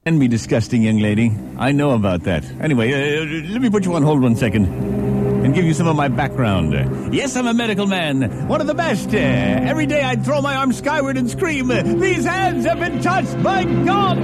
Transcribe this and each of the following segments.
Can be disgusting, young lady. I know about that. Anyway, let me put you on hold 1 second and give you some of my background. Yes, I'm a medical man. One of the best. Every day I'd throw my arms skyward and scream, "These hands have been touched by God!"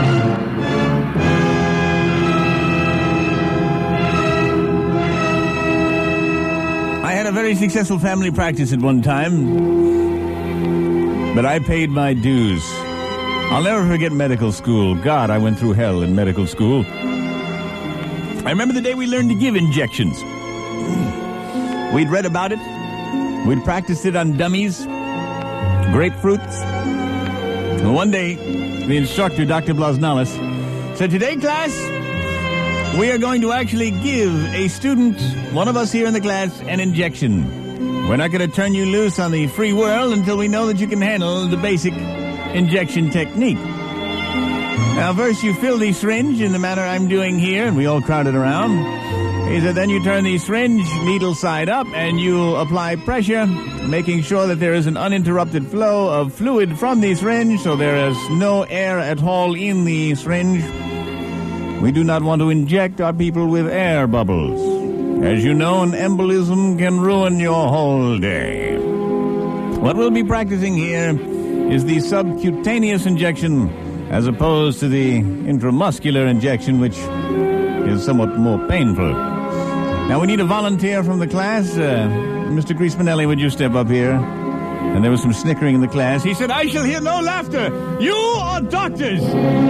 I had a very successful family practice at one time, but I paid my dues. I'll never forget medical school. God, I went through hell in medical school. I remember the day we learned to give injections. We'd read about it. We'd practiced it on dummies, grapefruits. And one day, the instructor, Dr. Blasnalis, said, "Today, class, we are going to actually give a student, one of us here in the class, an injection. We're not going to turn you loose on the free world until we know that you can handle the basic injection technique. Now, first you fill the syringe in the manner I'm doing here," and we all crowded around. He said, "Then you turn the syringe needle side up and you apply pressure, making sure that there is an uninterrupted flow of fluid from the syringe, so there is no air at all in the syringe. We do not want to inject our people with air bubbles. As you know, an embolism can ruin your whole day. What we'll be practicing here is the subcutaneous injection as opposed to the intramuscular injection, which is somewhat more painful. Now, we need a volunteer from the class. Mr. Griezmanelli, would you step up here?" And there was some snickering in the class. He said, "I shall hear no laughter. You are doctors.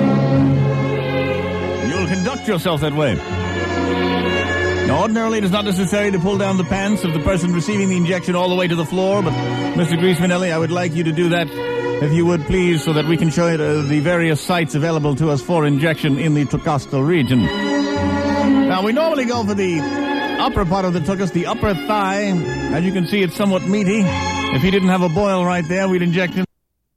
You'll conduct yourself that way." Now, ordinarily, it is not necessary to pull down the pants of the person receiving the injection all the way to the floor, but Mr. Griezmanelli, I would like you to do that, if you would please, so that we can show you the various sites available to us for injection in the trocostal region. Now, we normally go for the upper part of the tuchus, the upper thigh. As you can see, it's somewhat meaty. If he didn't have a boil right there, we'd inject him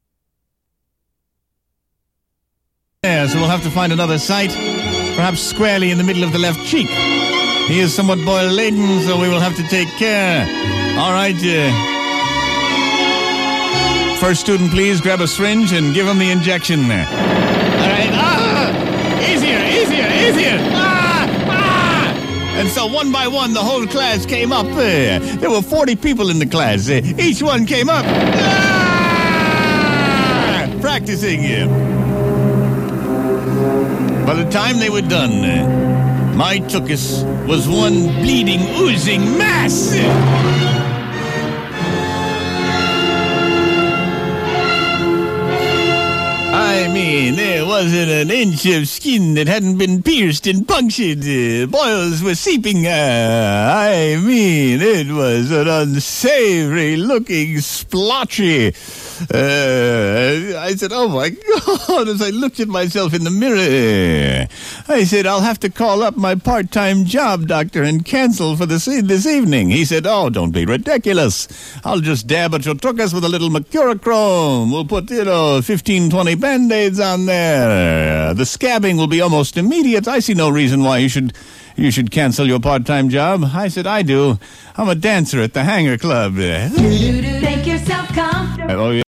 there. So we'll have to find another site, perhaps squarely in the middle of the left cheek. He is somewhat boil-laden, so we will have to take care. All right, first student, please grab a syringe and give him the injection. All right. Easier. And so one by one, the whole class came up. There were 40 people in the class. Each one came up. Practicing. By the time they were done, my tuchus was one bleeding, oozing mass. I mean, there wasn't an inch of skin that hadn't been pierced and punctured. Boils were seeping. I mean, it was an unsavory-looking splotchy. I said, "Oh, my God," as I looked at myself in the mirror. I said, "I'll have to call up my part-time job, doctor, and cancel for this evening." He said, "Oh, don't be ridiculous. I'll just dab at your tuchus with a little mercurochrome. We'll put, 15, 20 Band-Aids on there. The scabbing will be almost immediate. I see no reason why you should cancel your part-time job." I said, "I do. I'm a dancer at the Hangar Club." Make yourself comfortable. Oh, yeah.